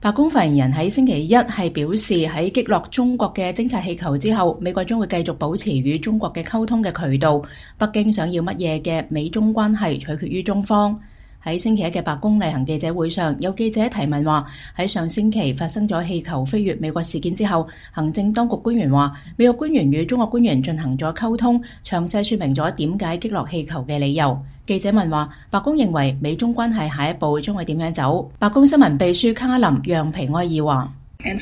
白宮發言人喺星期一係表示，喺擊落中國嘅偵察氣球之後，美國將會繼續保持與中國嘅溝通嘅渠道。北京想要乜嘢嘅美中關係取決於中方。喺星期一嘅白宮例行記者會上，有記者提問話，喺上星期發生咗氣球飛越美國事件之後，行政當局官員話，美國官員與中國官員進行咗溝通，詳細說明咗點解擊落氣球嘅理由。記者問話，白宮認為美中關係下一步將會點樣走？白宮新聞秘書卡林讓皮埃爾話，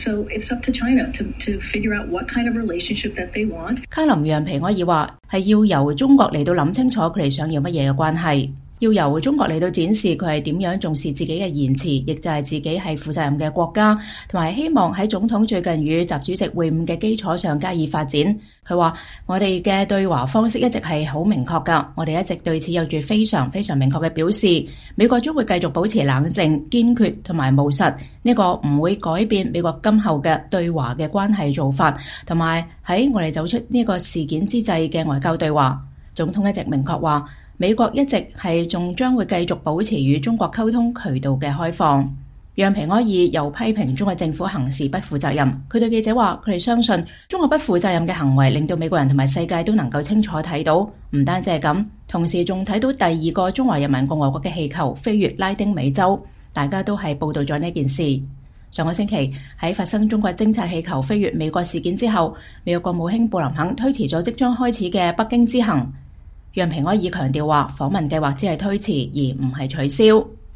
卡林讓皮埃爾話，係要由中國嚟到諗清楚佢哋想要乜嘢嘅關係。要由中國嚟到展示佢係點樣重視自己嘅言辭，亦就係自己係負責任嘅國家，同埋希望喺總統最近與習主席會晤嘅基礎上加以發展。佢話：我哋嘅對華方式一直係好明確㗎，我哋一直對此有住非常非常明確嘅表示。美國將會繼續保持冷靜、堅決同埋務實，呢個唔會改變美國今後嘅對華嘅關係做法，同埋喺我哋走出呢個事件之際嘅外交對話。總統一直明確話，美國一直係仲將會繼續保持與中國溝通渠道嘅開放。讓皮埃爾又批評中國政府行事不負責任。佢對記者話：佢哋相信中國不負責任嘅行為令到美國人同埋世界都能夠清楚睇到。唔單止係咁，同時仲睇到第二個中華人民共和國嘅氣球飛越拉丁美洲，大家都係報導咗呢件事。上個星期喺發生中國偵察氣球飛越美國事件之後，美國國務卿布林肯推遲咗即將開始嘅北京之行。讓皮埃爾強調話，訪問計劃只係推遲而唔係取消。